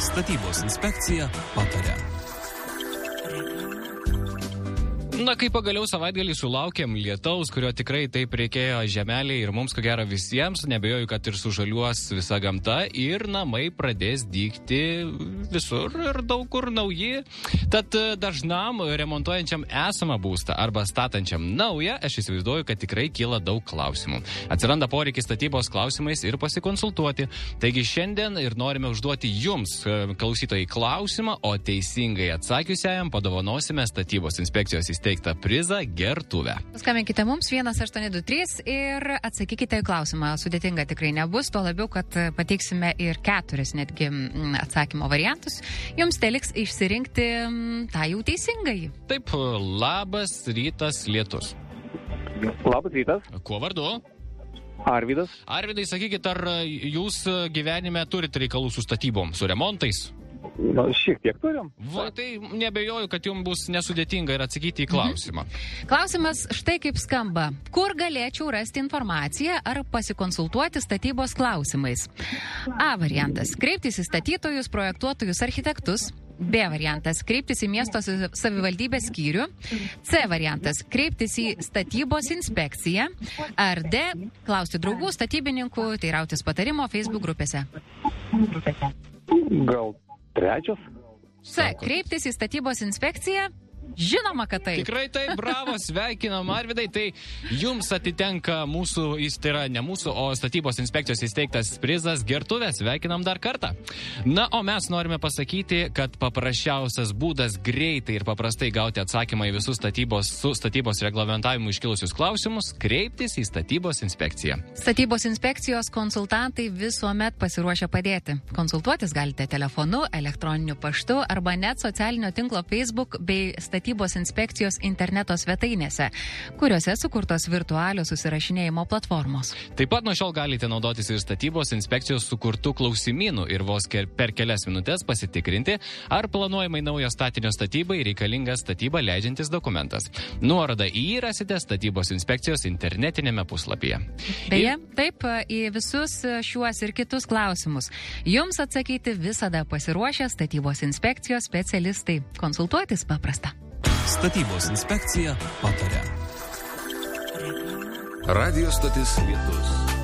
Statybos inspekcija pataria. Na, kai pagaliau savaitgalį sulaukėm lietaus, kurio tikrai taip reikėjo žemeliai ir mums, ko gero visiems, nebejoju, kad ir sužaliuos visa gamta ir namai pradės dygti visur ir daug kur nauji. Tad dažnam remontuojančiam esamą būstą arba statančiam naują, aš įsivaizduoju, kad tikrai kyla daug klausimų. Atsiranda poreikis statybos klausimais ir pasikonsultuoti. Taigi šiandien ir norime užduoti jums, klausytojai, klausimą, o teisingai atsakiusiajam padovanosime statybos inspekcijos įsteigtą prizą gertuvę. Skambinkite mums 1823 ir atsakykite į klausimą. Sudėtinga tikrai nebus, tuo labiau, kad pateiksime ir 4 netgi atsakymo variantus. Jums teliks išsirinkti tą jau teisingai. Taip, labas rytas, Lietus. Labas rytas. Kuo vardu? Arvydas. Arvydai, sakykit, ar jūs gyvenime turite reikalų su statybom, su remontais? Na, šiek tiek turim. Va, tai nebejoju, kad jums bus nesudėtinga ir atsakyti į klausimą. Klausimas štai kaip skamba. Kur galėčiau rasti informaciją ar pasikonsultuoti statybos klausimais? A variantas. Kreiptis į statytojus, projektuotojus, architektus. B variantas. Kreiptis į miesto savivaldybės skyrių. C variantas. Kreiptis į statybos inspekciją. Ar D. Klausti draugų, statybininkų, teirautis patarimo Facebook grupėse. Gal trečias? C. Kreiptis į statybos inspekciją. Žinoma, kad taip. Tikrai taip, bravo, sveikinam, Arvydai. Tai jums atitenka mūsų, tai yra ne mūsų, o statybos inspekcijos įsteigtas prizas gertuvė. Sveikinam dar kartą. Na, o mes norime pasakyti, kad paprasčiausias būdas greitai ir paprastai gauti atsakymą į visus statybos reglamentavimu iškilusius klausimus - kreiptis į statybos inspekciją. Statybos inspekcijos konsultantai visuomet pasiruošia padėti. Konsultuotis galite telefonu, elektroniniu paštu arba net socialinio tinklo Facebook bei statybos inspekcijos interneto svetainėse, kuriuose sukurtos virtualios susirašinėjimo platformos. Taip pat nuo šiol galite naudotis ir statybos inspekcijos sukurtų klausimynų ir vos per kelias minutės pasitikrinti, ar planuojamai naujo statinio statybai reikalingas statybą leidžiantis dokumentas. Nuorodą į jį rasite statybos inspekcijos internetinėme puslapyje. Beje, taip, į visus šiuos ir kitus klausimus jums atsakyti visada pasiruošę statybos inspekcijos specialistai. Konsultuotis paprasta. Statybos inspekcija pataria. Radio stotis Lietus.